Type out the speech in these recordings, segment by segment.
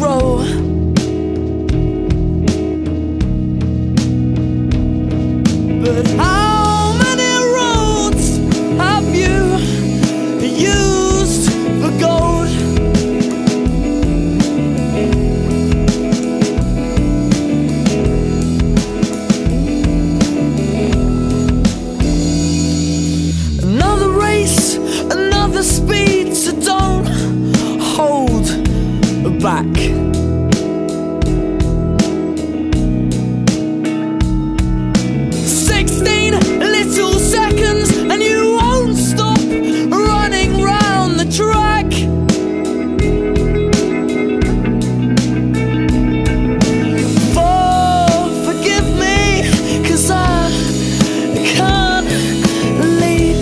row. But how many roads have you used for gold? Another race, another speed, so don't hold back. 16 little seconds and you won't stop running round the track. Forgive me, 'cause I can't leave.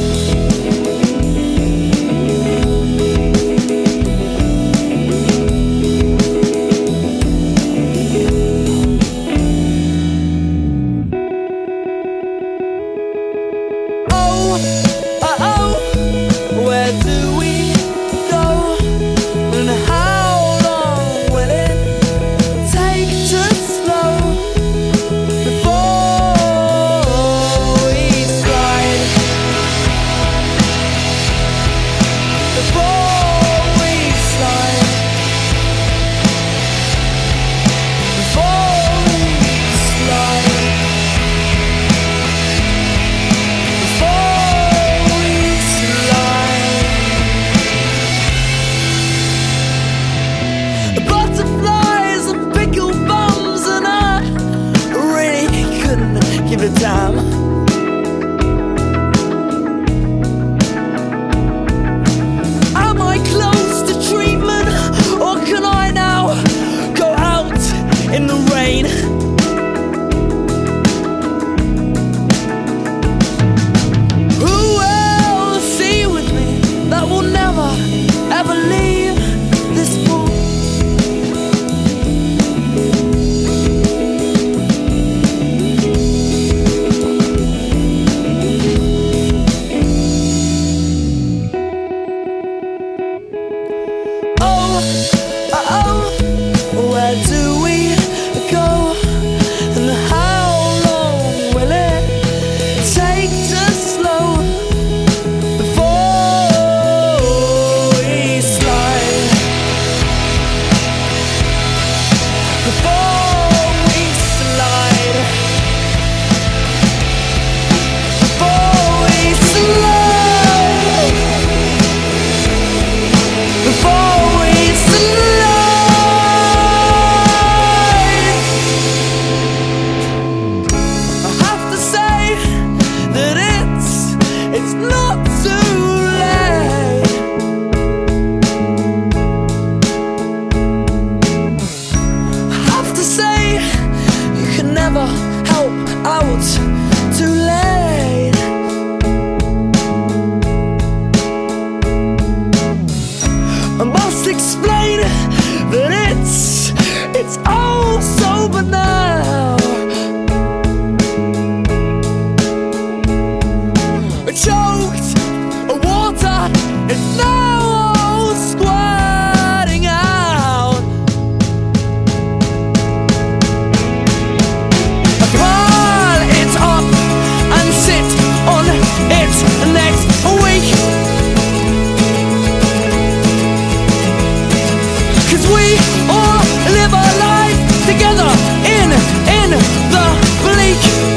Where do we go? And how long will it take to slow before we slide? Before we slide. Before we slide. Butterflies and pickle bums, and I really couldn't give it time. Am I close to treatment, or can I now go out in the rain? Who will see with me that will never ever leave this pool? Where do we go? And how long will it take to slow before we slide? Before we slide. Before we slide. Before we slide. It's not too late. I have to say, you can never help out too late. I must explain that it's all so banal. Choked water is now all squirting out. Pile it up and sit on it next week. 'Cause we all live our life together in the bleak.